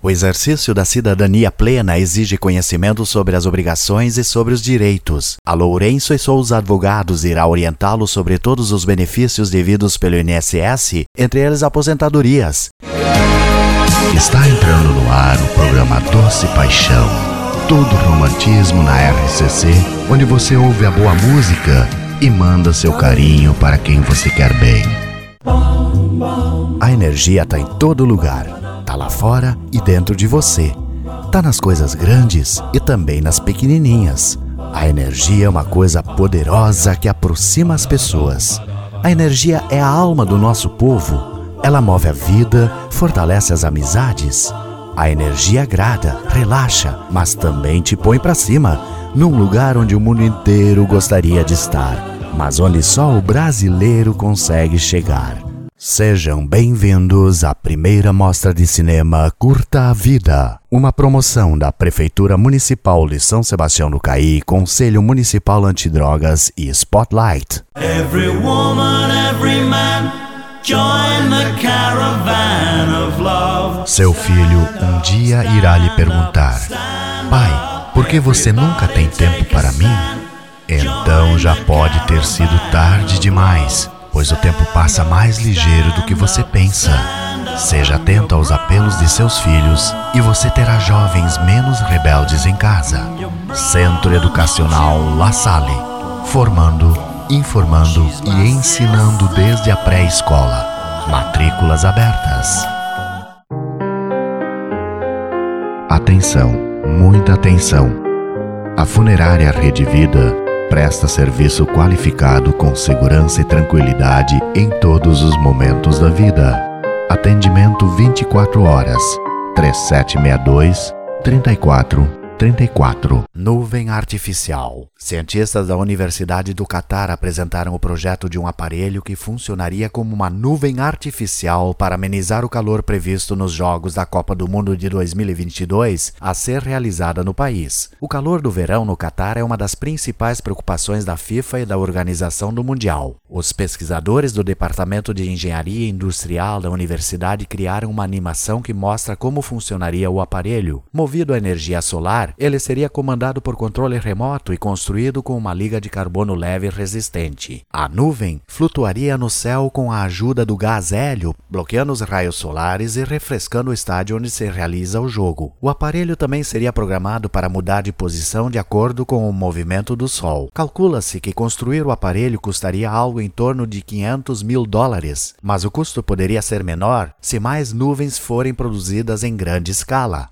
O exercício da cidadania plena exige conhecimento sobre as obrigações e sobre os direitos. A Lourenço e Souza Advogados irá orientá-lo sobre todos os benefícios devidos pelo INSS, entre eles aposentadorias. Está entrando no ar o programa Doce Paixão. Todo romantismo na RCC, onde você ouve a boa música e manda seu carinho para quem você quer bem. A energia está em todo lugar. Tá lá fora e dentro de você. Tá nas coisas grandes e também nas pequenininhas. A energia é uma coisa poderosa que aproxima as pessoas. A energia é a alma do nosso povo. Ela move a vida, fortalece as amizades. A energia agrada, relaxa, mas também te põe pra cima, num lugar onde o mundo inteiro gostaria de estar, mas onde só o brasileiro consegue chegar. Sejam bem-vindos à primeira mostra de cinema Curta a Vida, uma promoção da Prefeitura Municipal de São Sebastião do Caí, Conselho Municipal Antidrogas e Spotlight. Every woman, every man, join the caravan of love. Seu filho um dia irá lhe perguntar: pai, por que você nunca tem tempo para mim? Então já pode ter sido tarde demais, pois o tempo passa mais ligeiro do que você pensa. Seja atento aos apelos de seus filhos e você terá jovens menos rebeldes em casa. Centro Educacional La Salle, formando, informando e ensinando desde a pré-escola. Matrículas abertas. Atenção, muita atenção. A funerária Rede Vida presta serviço qualificado com segurança e tranquilidade em todos os momentos da vida. Atendimento 24 horas. 3762-3434. Nuvem artificial. Cientistas da Universidade do Catar apresentaram o projeto de um aparelho que funcionaria como uma nuvem artificial para amenizar o calor previsto nos Jogos da Copa do Mundo de 2022 a ser realizada no país. O calor do verão no Catar é uma das principais preocupações da FIFA e da Organização do Mundial. Os pesquisadores do Departamento de Engenharia Industrial da universidade criaram uma animação que mostra como funcionaria o aparelho. Movido a energia solar, ele seria comandado por controle remoto e construído com uma liga de carbono leve resistente. A nuvem flutuaria no céu com a ajuda do gás hélio, bloqueando os raios solares e refrescando o estádio onde se realiza o jogo. O aparelho também seria programado para mudar de posição de acordo com o movimento do Sol. Calcula-se que construir o aparelho custaria algo em torno de $500 mil, mas o custo poderia ser menor se mais nuvens forem produzidas em grande escala.